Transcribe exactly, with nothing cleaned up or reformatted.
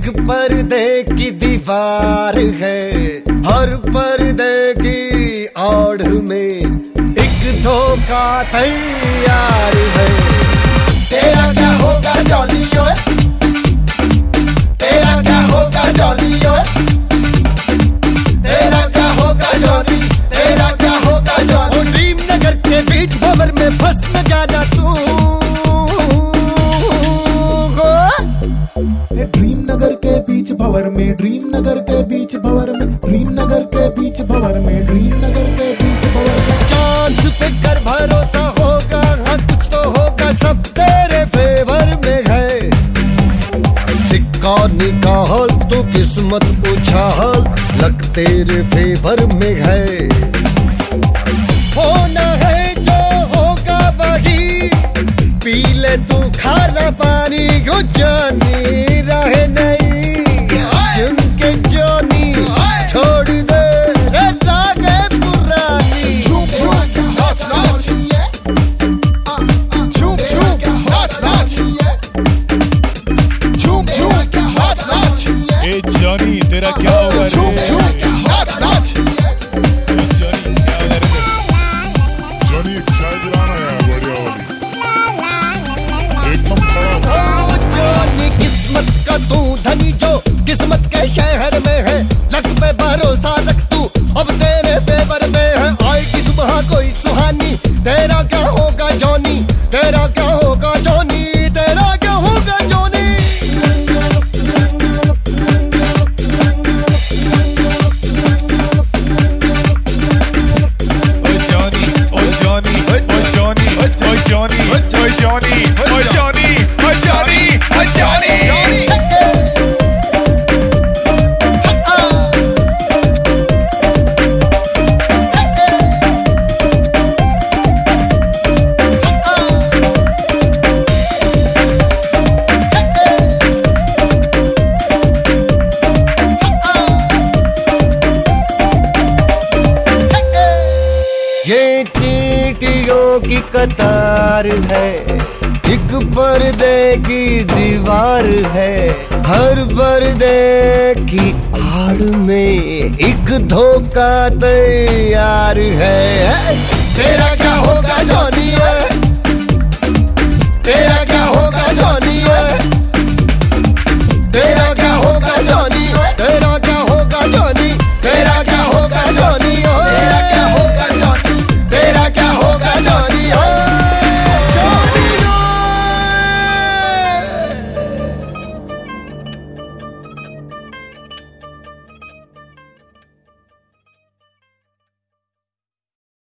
पर्दे की दीवार है, हर पर्दे की आड़ में एक धोखा तैयार है। तेरा क्या होगा जॉनी ओए, तेरा क्या होगा जॉनी ओए, तेरा क्या होगा जॉनी, तेरा क्या होगा जॉनी। ड्रीम नगर के बीच भंवर में फंस न जाना तू, ड्रीम नगर के बीच भंवर में, ड्रीम नगर के बीच भंवर में, ड्रीम नगर के बीच भंवर में, ड्रीम नगर के बीच भंवर में। चांद पे कर भरोसा होगा, हाँ कुछ तो होगा, सब तेरे फेवर में है। सिक्का निकाल तो किस्मत उछाल, लग तेरे फेवर में है। होना है जो होगा वही, पी ले तू खाना पानी को जानी रहे नहीं। जिनके जॉनी छोड़ दे रागे पुरानी। ए जॉनी तेरा क्या होगा रे? जॉनी क्या होगा रे? जॉनी एक चाय दिलाना यार, बढ़िया वाली एकदम खड़ा। जॉनी किस्मत का तू धनी जो किस्मत के शहर में है, लक पे भरोसा रख तू अब तेरे फेवर में है। आएगी सुबह कोई सुहानी, तेरा क्या होगा जॉनी, तेरा क्या होगा जॉनी, तेरा क्या होगा जॉनी। ओ जॉनी, ओ जॉनी, ओ जॉनी, ओ जॉनी, ओ जॉनी, ओ जॉनी, ओ जॉनी, ओ जॉनी। ये चींटियों की कतार है, एक पर्दे की दीवार है, हर पर्दे की आड़ में एक धोखा तैयार है। तेरा क्या होगा जॉनी,